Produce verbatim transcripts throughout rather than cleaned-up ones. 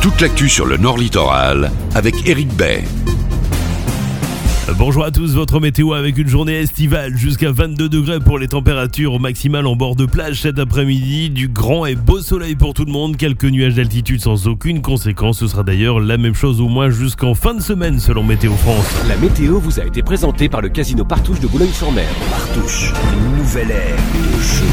Toute l'actu sur le Nord Littoral avec Éric Bay. Bonjour à tous, votre météo avec une journée estivale jusqu'à vingt-deux degrés pour les températures au maximal en bord de plage cet après-midi. Du grand et beau soleil pour tout le monde, quelques nuages d'altitude sans aucune conséquence. Ce sera d'ailleurs la même chose au moins jusqu'en fin de semaine selon Météo France. La météo vous a été présentée par le Casino Partouche de Boulogne-sur-Mer. Partouche, une nouvelle ère de jeu.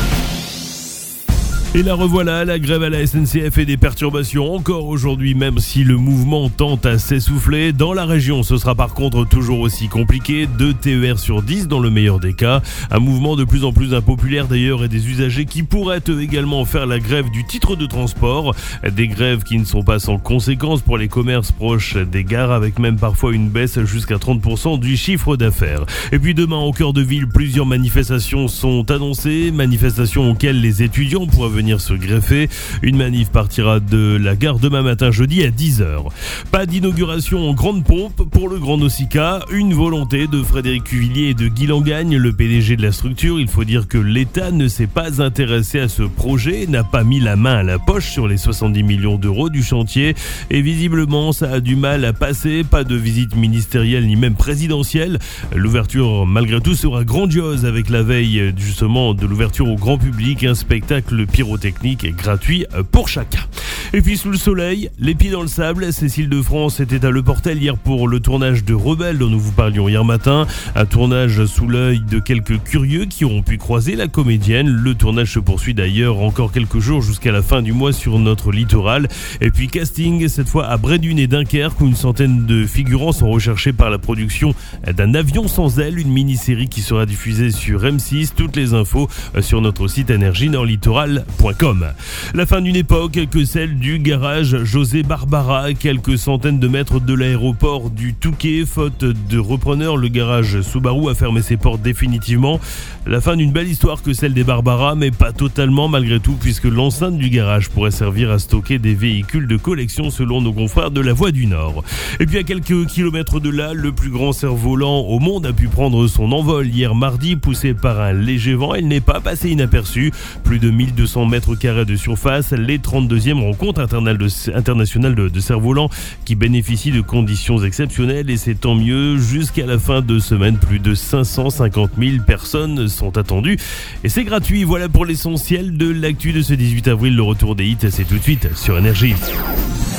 Et la revoilà, la grève à la S N C F et des perturbations encore aujourd'hui, même si le mouvement tente à s'essouffler. Dans la région, ce sera par contre toujours aussi compliqué. deux T E R sur dix dans le meilleur des cas. Un mouvement de plus en plus impopulaire d'ailleurs et des usagers qui pourraient également faire la grève du titre de transport. Des grèves qui ne sont pas sans conséquences pour les commerces proches des gares, avec même parfois une baisse jusqu'à trente pour cent du chiffre d'affaires. Et puis demain, au cœur de ville, plusieurs manifestations sont annoncées. Manifestations auxquelles les étudiants pourraient venir se greffer. Une manif partira de la gare demain matin jeudi à dix heures. Pas d'inauguration en grande pompe pour le Grand Nausicaa. Une volonté de Frédéric Cuvillier et de Guy Langagne, le P D G de la structure. Il faut dire que l'État ne s'est pas intéressé à ce projet, n'a pas mis la main à la poche sur les soixante-dix millions d'euros du chantier et visiblement ça a du mal à passer. Pas de visite ministérielle ni même présidentielle. L'ouverture malgré tout sera grandiose avec la veille justement de l'ouverture au grand public, un spectacle pyrotechnique technique et gratuit pour chacun. Et puis sous le soleil, les pieds dans le sable, Cécile de France était à Le Portel hier pour le tournage de Rebelle dont nous vous parlions hier matin. Un tournage sous l'œil de quelques curieux qui auront pu croiser la comédienne. Le tournage se poursuit d'ailleurs encore quelques jours jusqu'à la fin du mois sur notre littoral. Et puis casting cette fois à Brédune et Dunkerque où une centaine de figurants sont recherchés par la production d'un avion sans aile, une mini-série qui sera diffusée sur M six. Toutes les infos sur notre site énergie nord littoral point com. La fin d'une époque que celle du garage José Barbara, quelques centaines de mètres de l'aéroport du Touquet. Faute de repreneur, le garage Subaru a fermé ses portes définitivement. La fin d'une belle histoire que celle des Barbara, mais pas totalement malgré tout, puisque l'enceinte du garage pourrait servir à stocker des véhicules de collection selon nos confrères de la Voie du Nord. Et puis à quelques kilomètres de là, le plus grand cerf-volant au monde a pu prendre son envol hier mardi, poussé par un léger vent. Il n'est pas passé inaperçu. Plus de mille deux cents mètres carrés de surface, les trente-deuxième rencontres internationales de, de cerfs-volants qui bénéficient de conditions exceptionnelles et c'est tant mieux. Jusqu'à la fin de semaine, plus de cinq cent cinquante mille personnes sont attendues et c'est gratuit. Voilà pour l'essentiel de l'actu de ce dix-huit avril. Le retour des hits, c'est tout de suite sur Énergie.